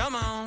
Come on.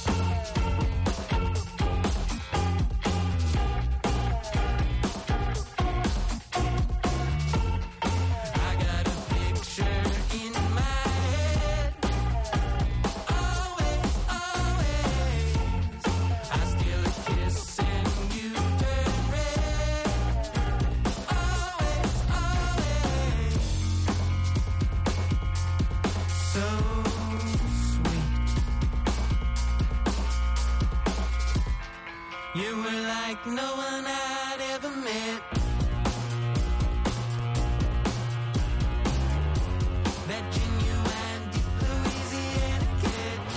No one I'd ever met. That genuine deep Louisiana catch.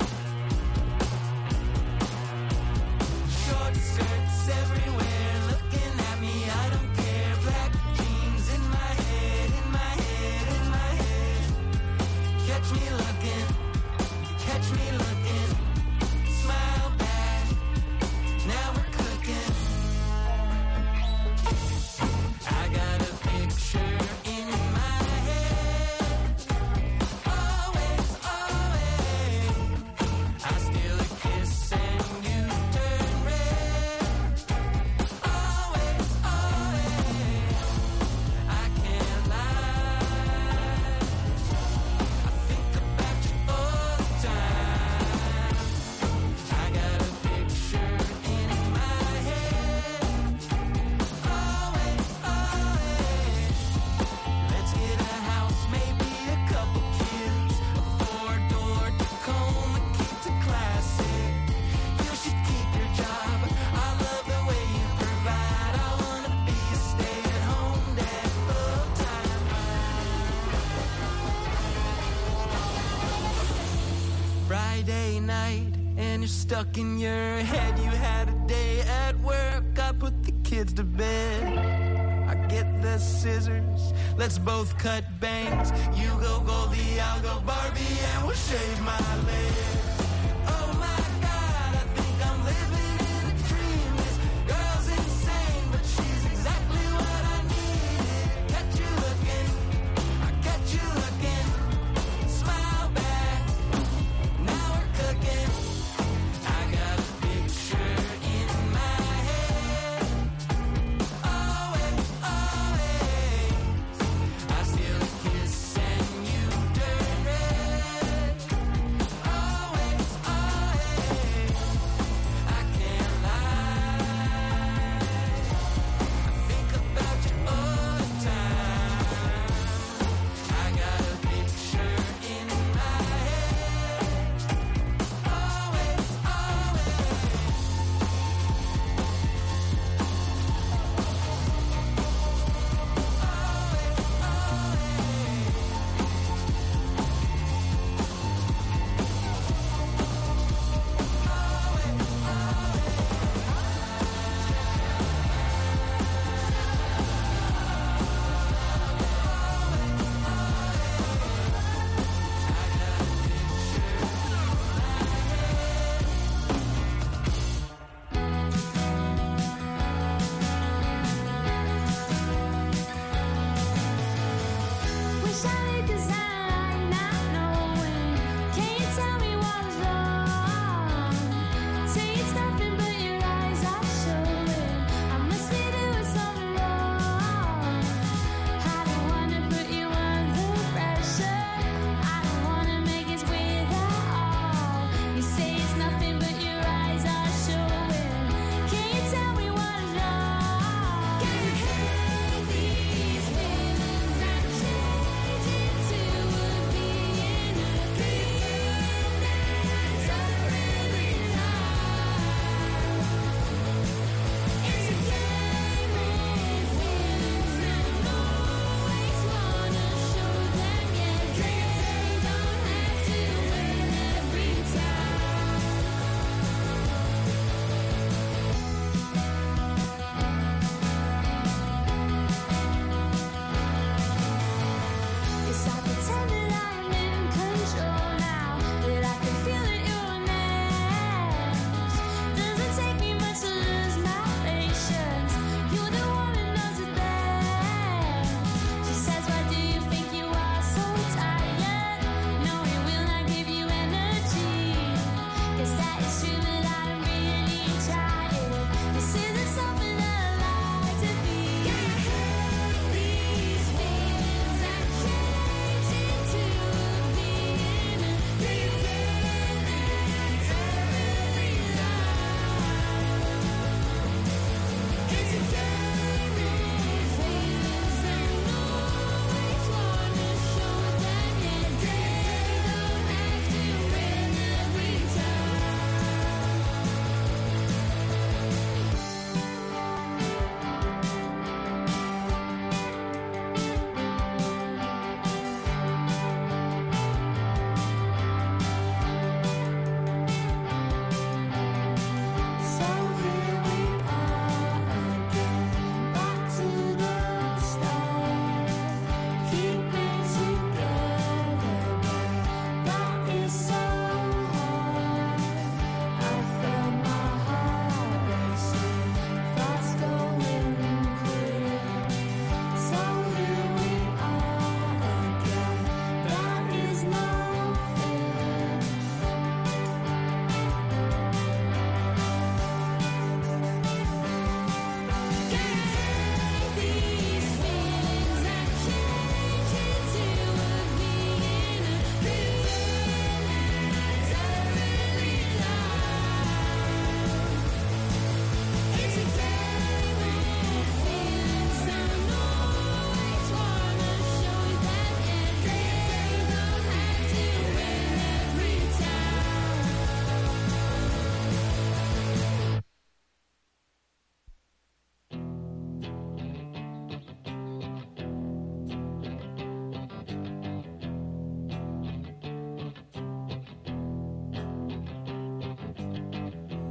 Short skirts everywhere looking at me, I don't care. Black jeans in my head, in my head, in my head. Catch me looking, catch me looking. Smile back, now we're cooking. I got a picture in my head. Always, always. I steal a kiss and you turn red. Always, always. I can't lie. I think about you all the time. I got a picture in my head. Always, always. Let's get a house, maybe a couple kids. A 4-door Tacoma, keep it classic. You should keep your job. I love the way you provide. I wanna be a stay-at-home dad full time. Friday night and you're stuck in your head. You had a day at work. I put the kids to bed. I get the scissors. Let's both cut bangs. You go Goldie, I'll go Barbie, and we'll shave my legs. Oh my God, I think I'm living in a dream. This girl's insane, but she's exactly what I needed. Catch you looking, I catch you looking. Smile back, now we're cooking. I got a picture in my head. Always, always. I steal a kiss and you turn red. Always,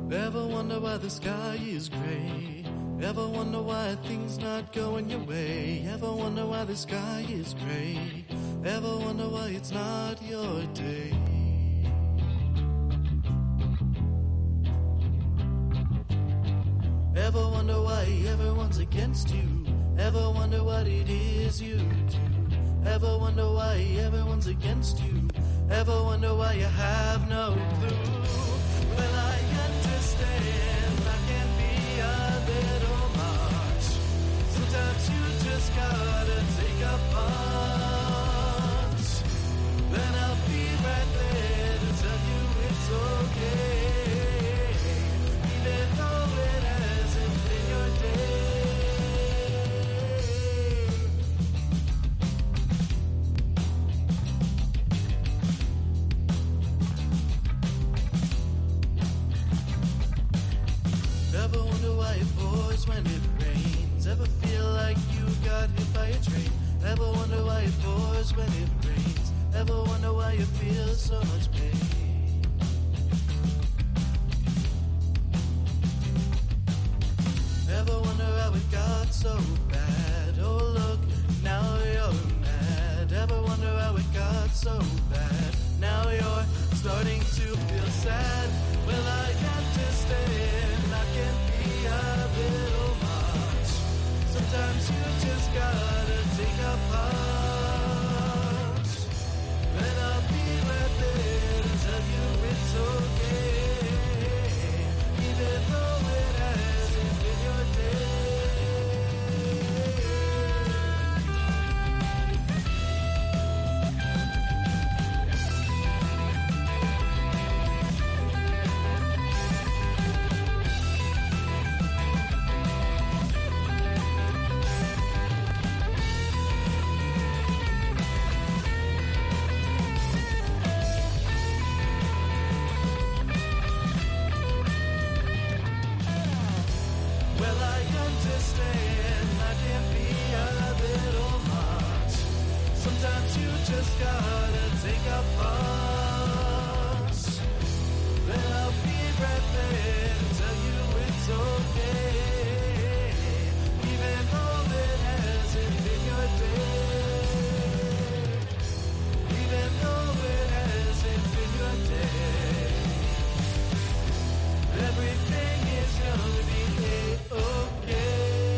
Ever wonder why the sky is gray? Ever wonder why things not going your way? Ever wonder why the sky is gray? Ever wonder why it's not your day? Ever wonder why everyone's against you? Ever wonder what it is you do? Ever wonder why everyone's against you? Ever wonder why you have no clue? Well, I understand I can be a little much. Sometimes you just gotta take a punch. Then I'll be right there to tell you it's okay, even though it hasn't been your day. Ever wonder why it pours when it rains? Ever feel like you got hit by a train? Ever wonder why it pours when it rains? Ever wonder why you feel so much pain? Ever wonder how it got so bad? Oh look, now you're mad. Ever wonder how it got so bad? Now you're starting to feel sad. Well, I understand I can be a little much. Sometimes you just gotta take a punch. Then I'll be right there to tell you it's okay, even though it hasn't been your day. Well, I understand I can be a little much. Sometimes you just gotta take a punch. Then I'll be right there to tell you it's okay, even though it hasn't been your day. Even though it hasn't been your day. Everything is gonna be okay.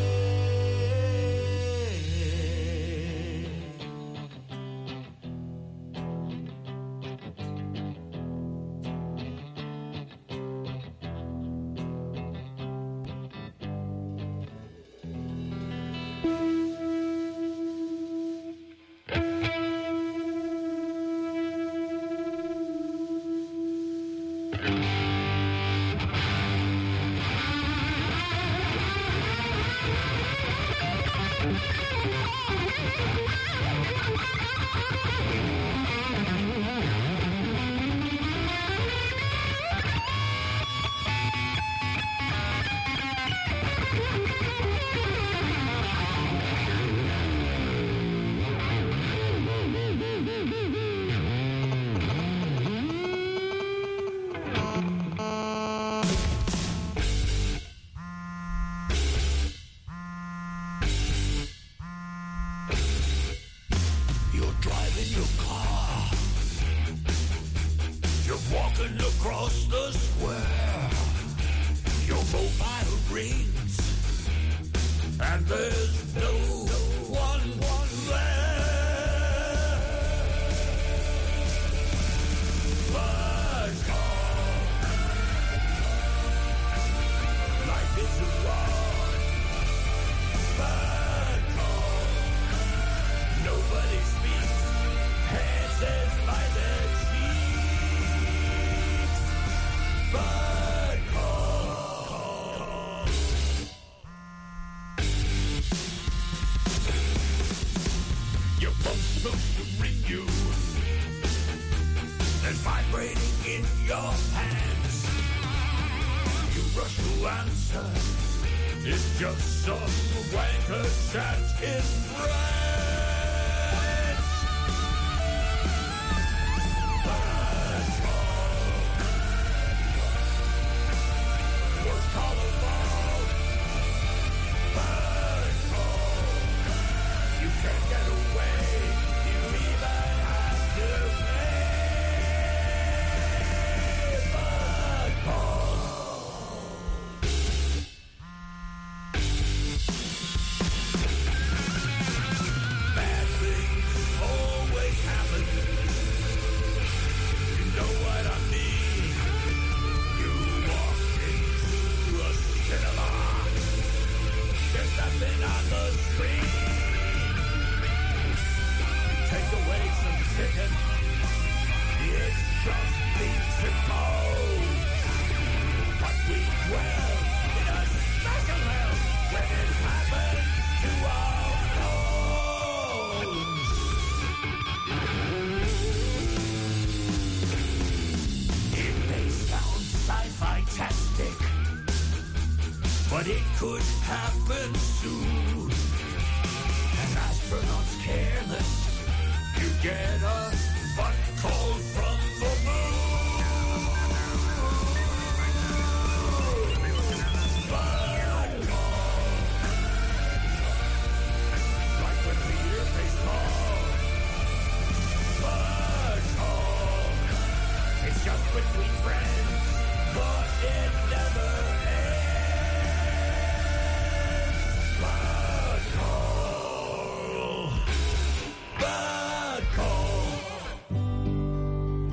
You're driving your car. You're walking across the square. Your mobile rings, and there's no one there. But life is a war. But nobody speaks, answers by their cheeks. But call. Your phone's supposed to ring you and vibrating in your hands. You rush to answer. It's just some wanker chat in France. but it could happen soon. And astronauts careless, you get a butt call from the moon. Butt call. Like when Peter faced Paul. Butt call. It's just between friends, but it never ends. Butt call. Butt call.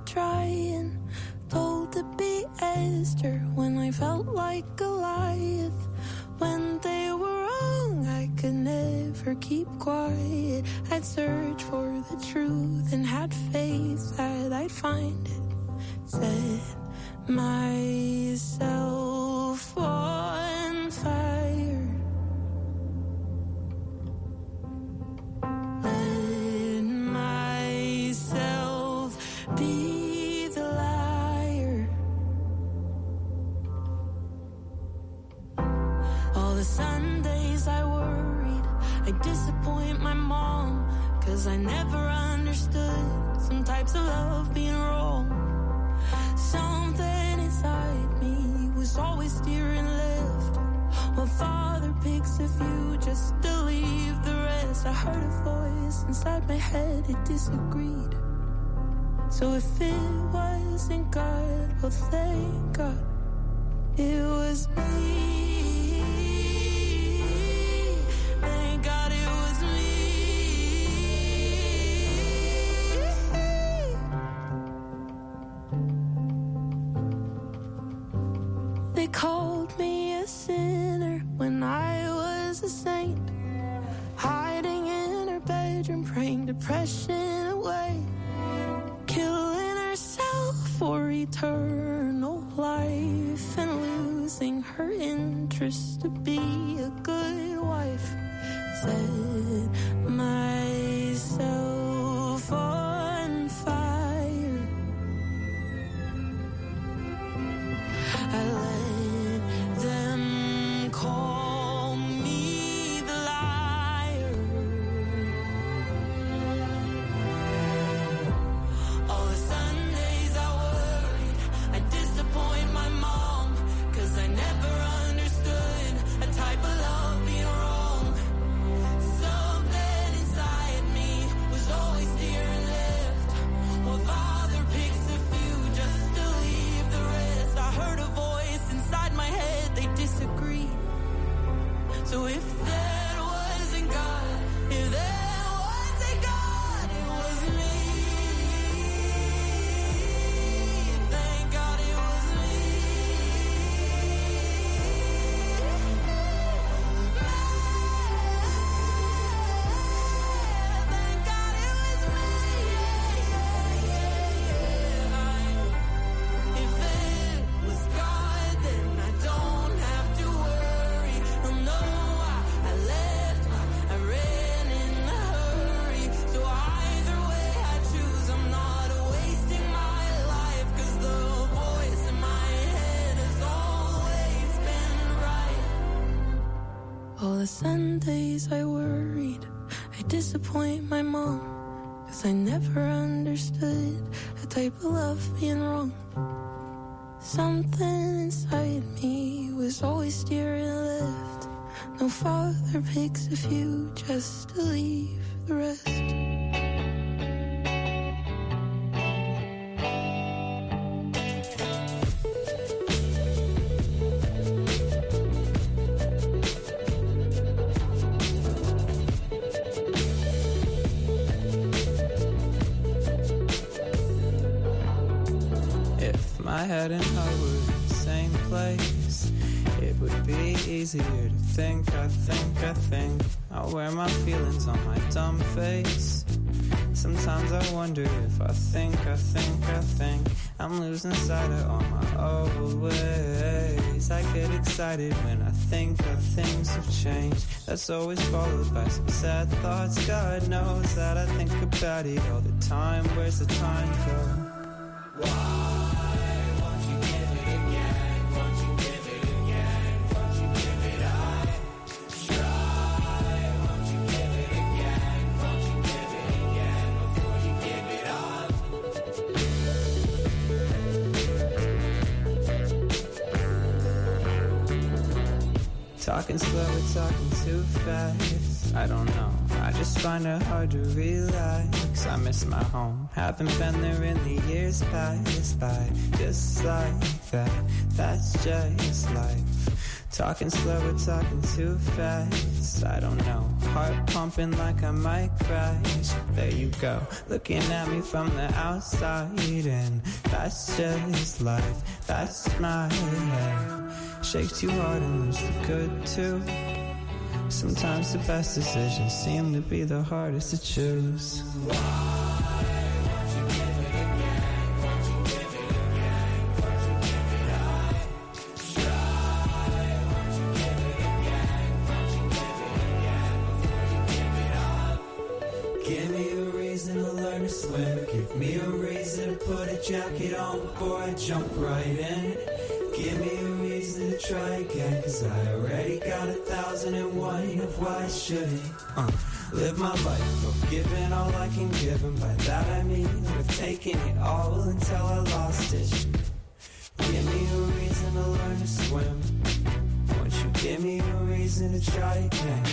trying, told to be Esther when I felt like Goliath. When they were wrong, I could never keep quiet. I'd search for the truth and had faith that I'd find it. Set myself on fire. Let myself be the liar. All the Sundays I worried I'd disappoint my mom, 'cause I never understood some types of love being wrong. Something inside me was always steering left. My father picks a few just to leave the rest. I heard a voice inside my head, it disagreed. So if it wasn't God, well thank God it was me. Thank God it was me. They called me a sinner when I was a saint, hiding in her bedroom, praying depression away, killing herself for eternal life, and losing her interest to be a good wife. Set myself on fire. I let them call me the liar. All the Sundays I worried I'd disappoint my mom, 'cause I never understood a type of love being wrong. Something inside me was always steering left. My father picks a few just to leave the rest. I heard a voice inside my head, they disagreed. So if that wasn't God, if that wasn't God, it was me. Thank God it was me. Thank God it was me. If it was God, then I don't have to worry. Oh no, I left, I ran in a hurry. So either way I choose, I'm not wasting my life, 'cause the voice in my head has always been right. All the Sundays I worried I'd disappoint my mom, 'cause I never understood a type of love being wrong. Something inside me was always steering left. No father picks a few just to leave the rest. If my head and heart were in the same place, it would be easier to think. I think I'll wear my feelings on my dumb face. Sometimes I wonder if I think I'm losing sight of all my old ways. I get excited when I think things have changed. That's always followed by some sad thoughts. God knows that I think about it all the time. Where's the time go? Talking slow or talking too fast, I don't know, I just find it hard to relax. I miss my home, haven't been there in the years past by. Just like that, that's just life. Talking slow or talking too fast, I don't know. Heart pumping like I might crash. There you go, looking at me from the outside, and that's just life, that's not it. Shake too hard and lose the good too. Sometimes the best decisions seem to be the hardest to choose. Give me a reason to learn to swim. Give me a reason to put a jacket on before I jump right in. Give me a reason to try again, 'cause I already got 1,001 of why I shouldn't. Live my life of giving all I can give, and by that I mean of taking it all until I lost it. Give me a reason to learn to swim. Won't you give me a reason to try again?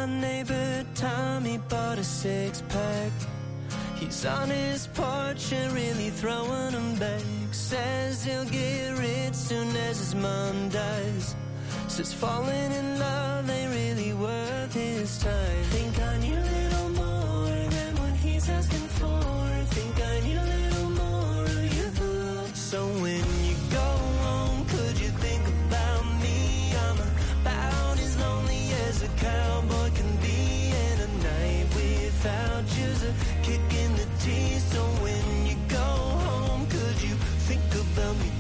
neighbor Tommy bought a six-pack. He's on his porch and really throwing them back. Says he'll get rich soon as his mom dies. Says falling in love ain't really worth his time. Think I need a little more than what he's asking for. Think I need a little more of your love. So when you go home, could you think about me? I'm about as lonely as a cowboy can be, and a night without you's a kick in the teeth. So when you go home, could you think about me?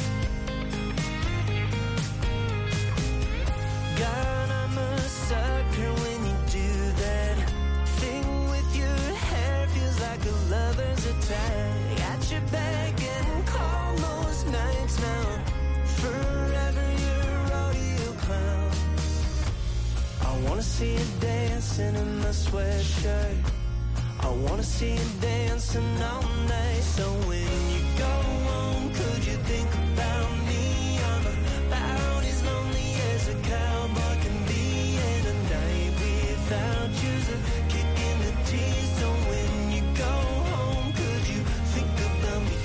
God, I'm a sucker when you do that thing with your hair, feels like a lover's attack. Got your back and call most nights now. Forever you're a rodeo clown. I wanna see you dancing in my sweatshirt. I wanna see you dancing all night. So when you go home, could you think about me? I'm about as lonely as a cowboy can be, and a night without you's a kick in the teeth. So when you go home, could you think about me?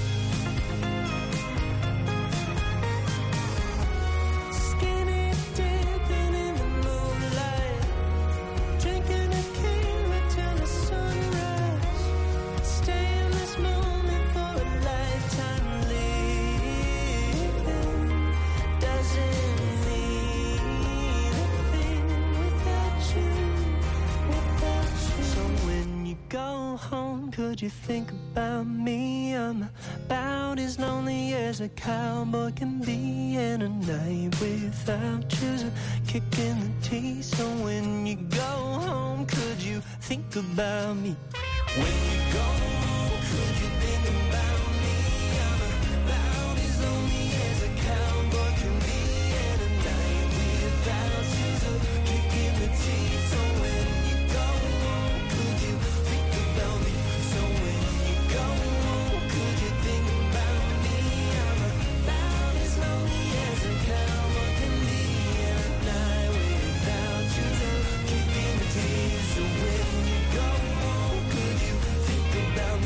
Skinny dipping in the moonlight, drinking tequila till the sunrise. Stay in this moment for a lifetime. Living doesn't mean a thing without you, without you. So when you go home, could you think about me? I'm about as lonely as a cowboy can be, and a night without you's a kick in the teeth. So when you go home, could you think about me? When you go home, could you think about me? I'm about as lonely as a cowboy can be, and a night without you's a kick in the teeth. So when you go home, could you think about me? So when you go home, could you think about me? I'm about as lonely as a cowboy can be, and a night without you's a kick in the teeth. So when you go home, could you think about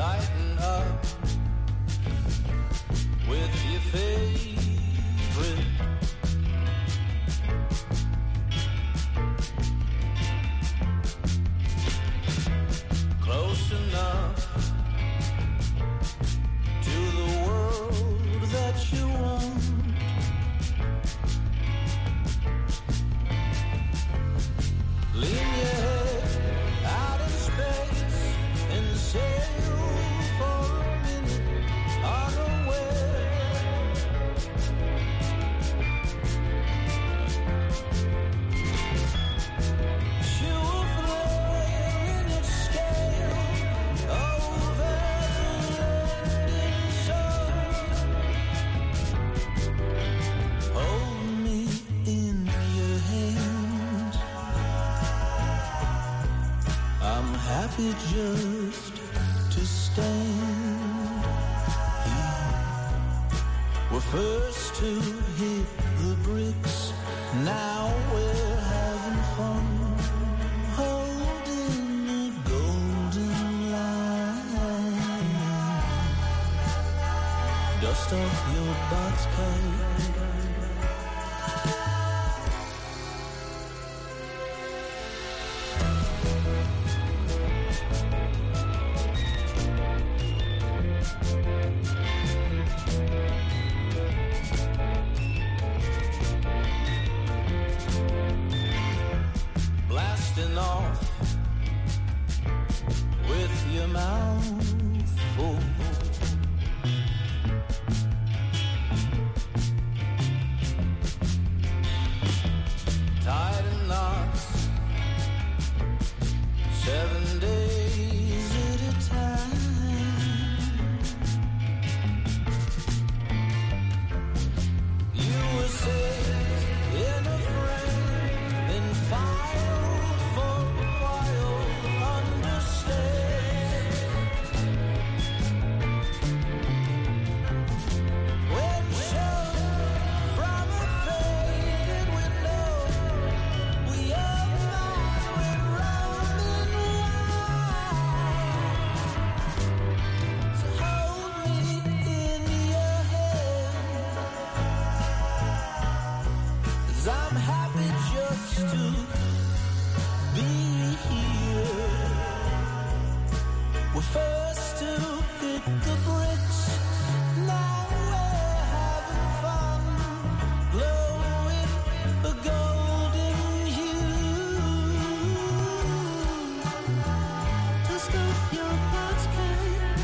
tighten up with your favorite. Close enough to the world that you want. Lean your head out in space and sail for a minute unaware. Pure flare in its scale over the landing zone. Hold me in your hands. I'm happy just to stand here. We're first to hit the bricks. Now we're having fun. Holding the golden line. Dust off your box coat. Blasting off with your mouth full. Tied in knots, 7 days at a time. You were safe in a frame, then filed for a while. Understand when shown from a faded window, we are went round and wide. So hold me in your hand, 'cause I'm happy just to be here. We're first to hit the bricks. Now we're having fun, glowing a golden hue. Dust off your box coat.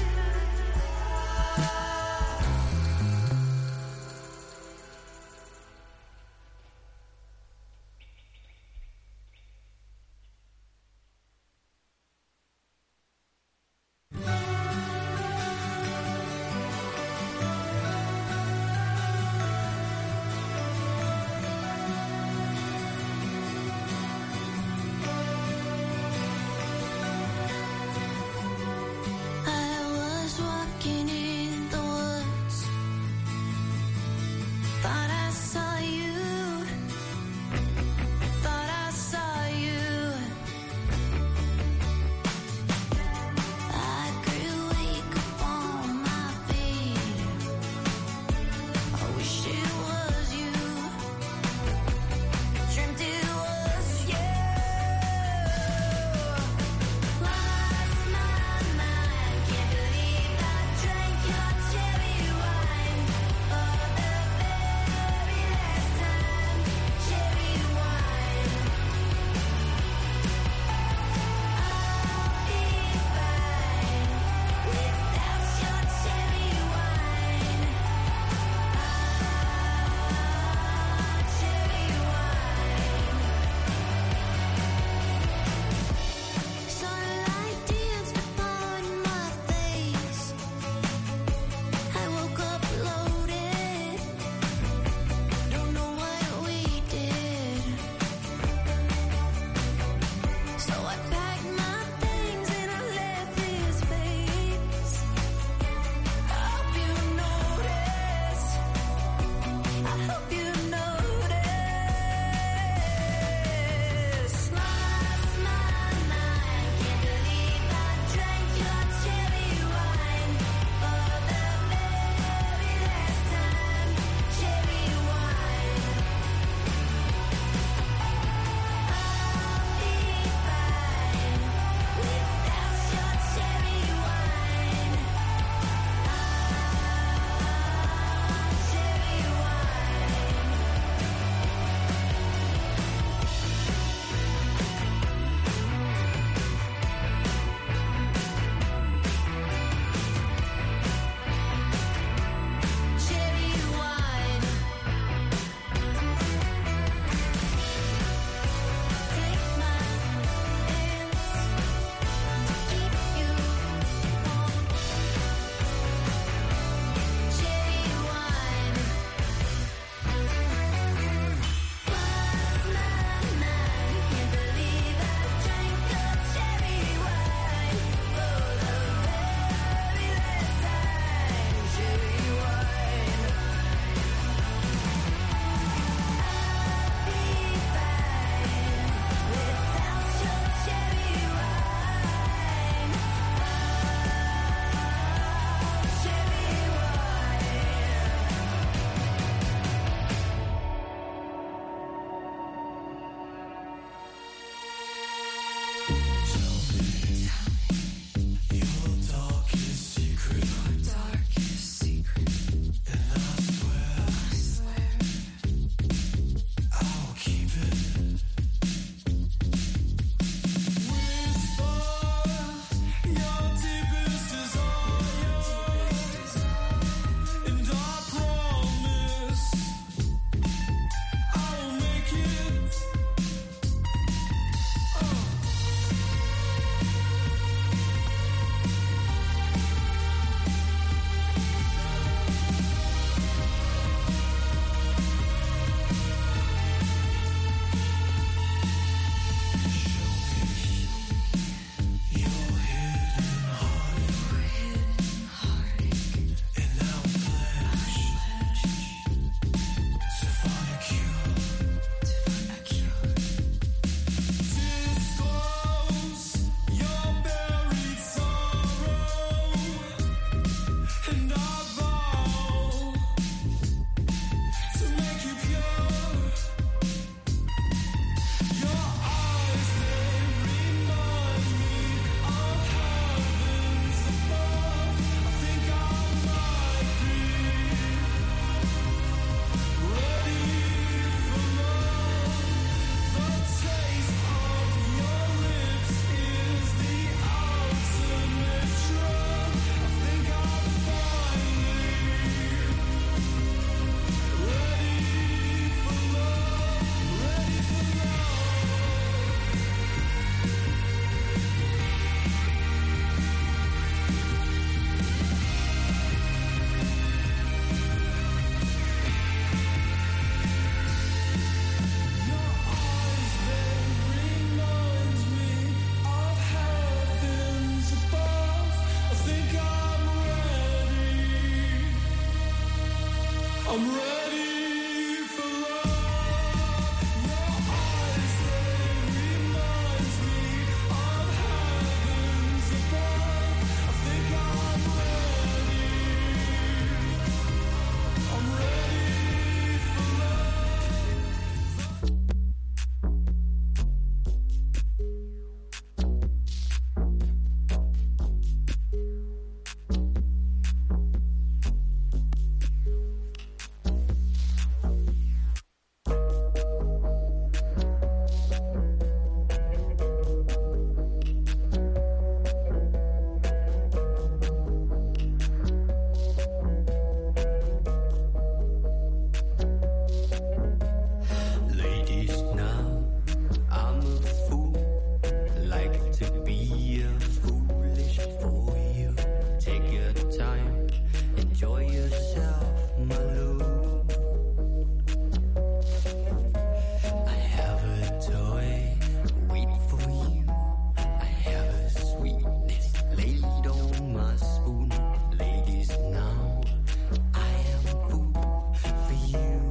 I'm ready.